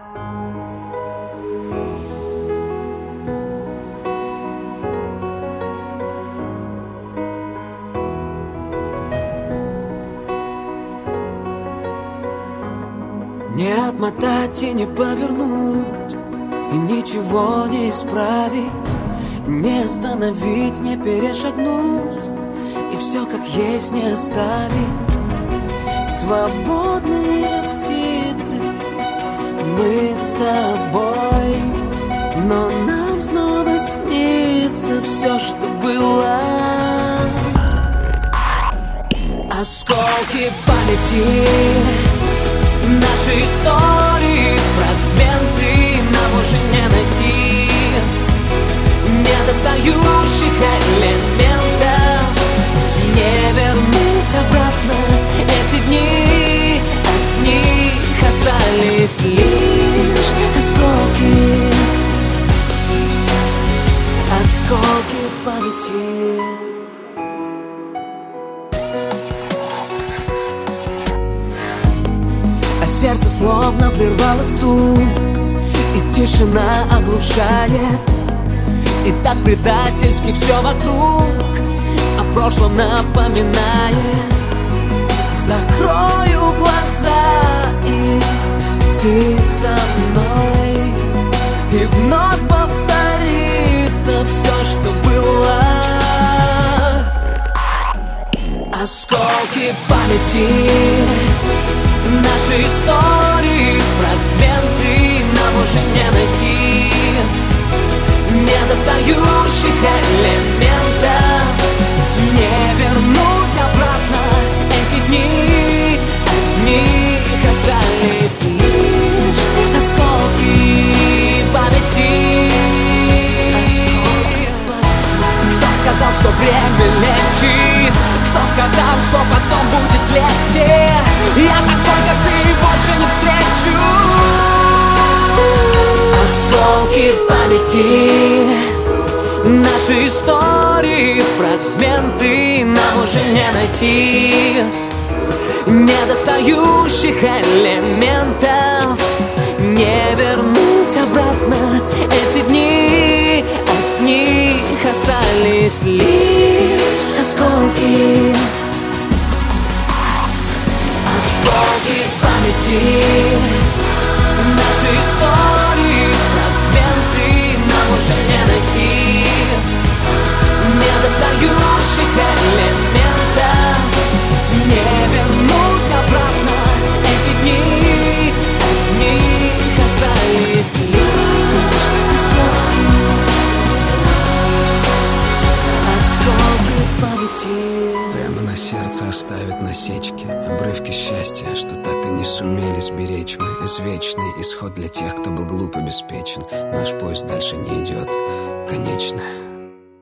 Не отмотать и не повернуть, и ничего не исправить, не остановить, не перешагнуть, и все как есть не оставить. Свободные птицы, мы с тобой, но нам снова снится все, что было. Осколки памяти, наши истории, фрагменты нам уже не найти, недостающих элементов не вернуть обратно. Эти дни, от них остались лишь осколки, осколки памяти. Сердце словно прервало стук, и тишина оглушает, и так предательски все вокруг о прошлом напоминает. Закрою глаза, и ты со мной, и вновь повторится все, что было. Осколки памяти, наши истории, фрагменты нам уже не найти, недостающих элементов не вернуть обратно. Эти дни, от них остались лишь осколки памяти. Кто сказал, что время лечит? Кто сказал, что потом будет легче? Я такой, как ты, больше не встречу. Осколки памяти, наши истории, фрагменты нам уже не найти, недостающих элементов не вернуть обратно. Эти дни, от них остались лишь осколки, осколки памяти, наши истории, фрагменты нам уже не найти, недостающих элементов не вернуть обратно. Эти дни, от них остались лишь осколки, осколки памяти. Прямо на сердце оставят насечки, обрывки счастья, что так и не сумели сберечь мы. Извечный исход для тех, кто был глуп и беспечен. Наш поезд дальше не идет, конечно.